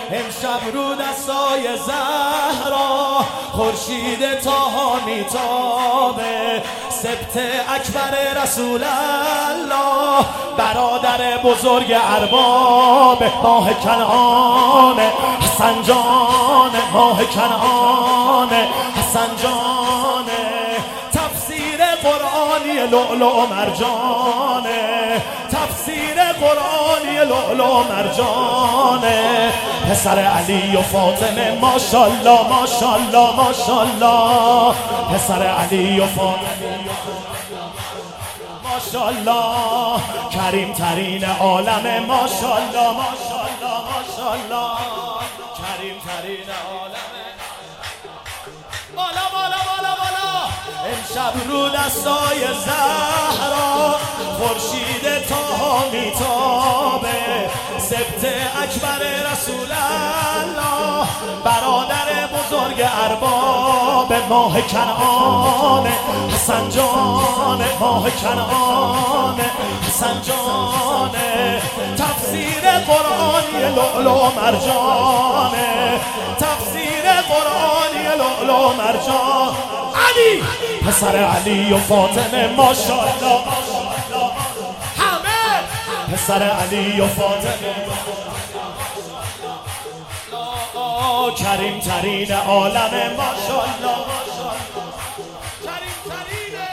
امشب رو دستای زهرا خورشید طه میتابه، سبت اکبر رسول الله برادر بزرگ ارباب، ماه کنعان حسن جان، ماه کنعان حسن جان، تفسیر قرآنی لؤلؤ و مرجان، تفسیر قرآنی لؤلؤ و مرجان، پسر علی و فاطمه ماشاءالله ماشاءالله ماشاءالله، پسر علی و فاطمه ماشاءالله، کریم ترین عالم ماشاءالله ماشاءالله ماشاءالله، کریم ترین عالم. بالا بالا بالا بالا. امشب رو دستای زهرا خورشید طه میتابه، سبت اکبر رسول الله برادر بزرگ ارباب، ماه کنعان حسن جان، ماه کنعان حسن جان، تفسیر قرآنی لؤلؤ و مرجان، تفسیر قرآنی لؤلؤ و مرجان. علی پسر علی و فاطمه ماشاءالله، همه پسر علی و فاطمه، کریم ترین عالم ماشاءالله، کریم ترینه.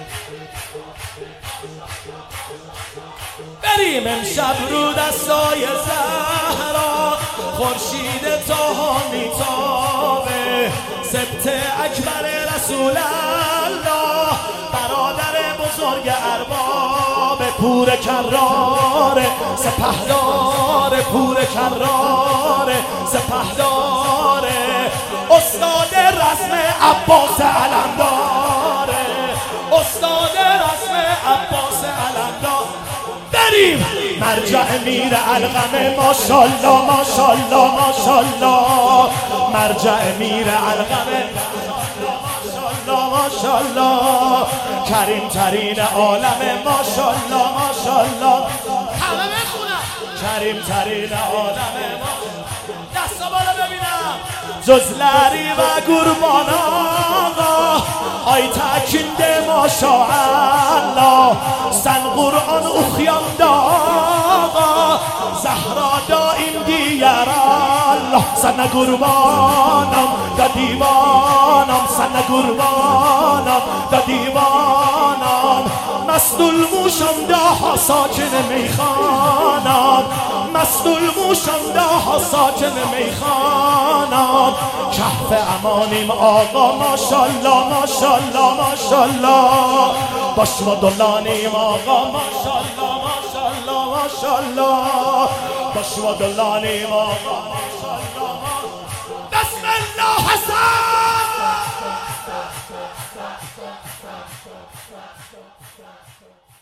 بریم امشب رو دستای زهرا خورشید طه میتابه، سبت اکبر رسول الله برادر بزرگ ارباب، پور کرار سپهدار، پور کرار سپهدار، استاد رسم عباس علمدار، استاد رسم عباس علمدار. بریم مرجع میر علقمه ماشاءالله ماشاءالله ماشاءالله، مرجع میر علقمه ماشاءالله ماشاءالله، کریم ترین عالم ماشاءالله ماشاءالله، همه بخونم کریم ترین عالم. دستا بالا ببینم. جز لری و قربان آقا آی تکینده ماشاءالله، سن قرآن اخیان دا آقا زهرا دا این دیگر الله، سن قربانم دا دیوانم، سن قربانم دا دیوانم، مستول موشم دا ساکن میخانم، مستول موشم دا ساکن میخانم، کهف امانیم آقا ماشاءالله ماشاءالله ماشاءالله، باش و دلانیم آقا ماشاءالله ماشاءالله ماشاءالله، باش و دلانیم آقا ماشاءالله. بسم الله حسن.